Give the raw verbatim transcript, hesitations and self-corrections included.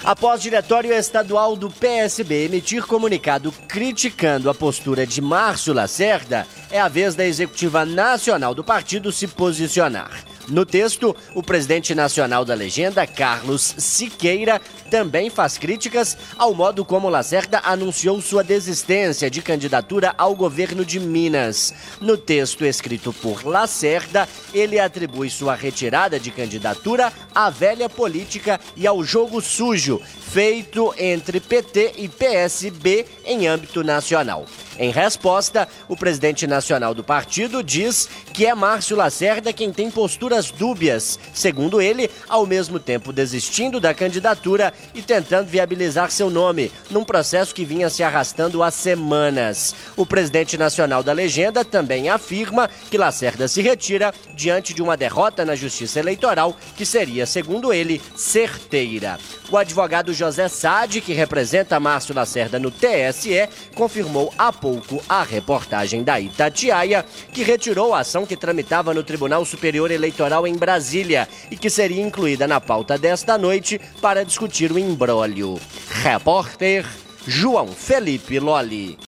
Após o diretório estadual do P S B emitir comunicado criticando a postura de Márcio Lacerda, é a vez da executiva nacional do partido se posicionar. No texto, o presidente nacional da legenda, Carlos Siqueira, também faz críticas ao modo como Lacerda anunciou sua desistência de candidatura ao governo de Minas. No texto escrito por Lacerda, ele atribui sua retirada de candidatura à velha política e ao jogo sujo feito entre P T e P S B em âmbito nacional. Em resposta, o presidente nacional do partido diz que é Márcio Lacerda quem tem posturas dúbias, segundo ele, ao mesmo tempo desistindo da candidatura e tentando viabilizar seu nome, num processo que vinha se arrastando há semanas. O presidente nacional da legenda também afirma que Lacerda se retira diante de uma derrota na Justiça Eleitoral, que seria, segundo ele, certeira. O advogado José Sade, que representa Márcio Lacerda no T S E, confirmou há pouco a reportagem da Itatiaia, que retirou a ação que tramitava no Tribunal Superior Eleitoral em Brasília e que seria incluída na pauta desta noite para discutir o imbróglio. Repórter João Felipe Lolli.